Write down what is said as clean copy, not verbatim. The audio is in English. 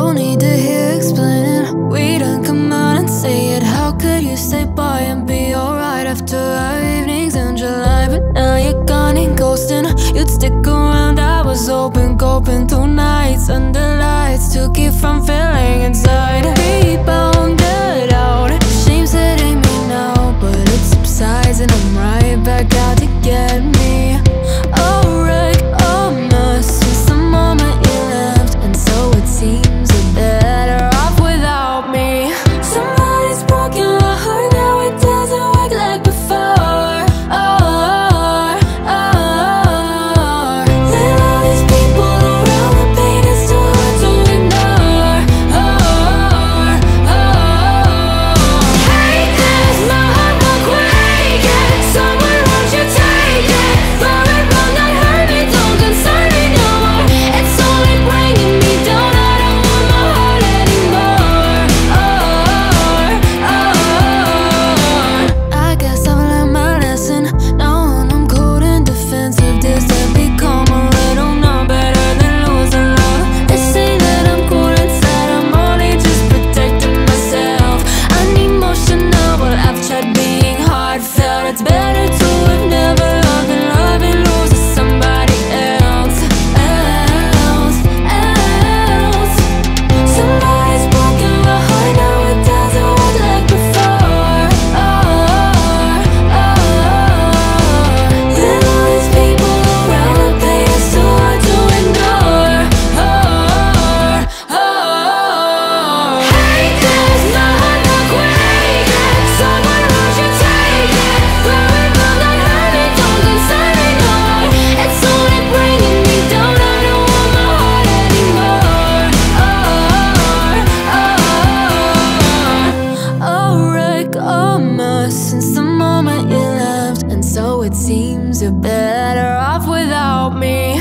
Don't need to hear explaining. We done come out and say it. How could you say bye and be alright after our evenings in July? But now you're gone and ghosting. You'd stick around, I was open, coping through nights under lights to keep from feeling inside. Rebounded out, shame's hitting me now, but it subsides and I'm right back out to get me. A wreck, a mess since the moment you left, and so it seems you're better off without me. Somebody's broken my heart, now it doesn't work like before. There are these people around, the pain is too hard to ignore. Hate this, my heart will quake it. Someone, won't you take it? Far and wrong, that hurt me, don't concern me no more. It's only bringing me down, I don't want my heart anymore. I guess I've learned my lesson. Now when I'm cold and defensive, this to become a little not better than losing love. They say that I'm cool inside, I'm only just protecting myself. Unemotional, but I've tried being heartfelt. It's better to have never loved than love and lose to somebody else. Somebody's broken my heart, now it doesn't work like before. There are these people around, the pain is too hard to ignore. Hate this, my heart will quake it. Someone, won't you take it? Far and wrong, that hurt me, don't concern me no more. It's only bringing me down, I don't want my heart anymore. A wreck, a mess since the moment you left, and so it seems you're better off without me.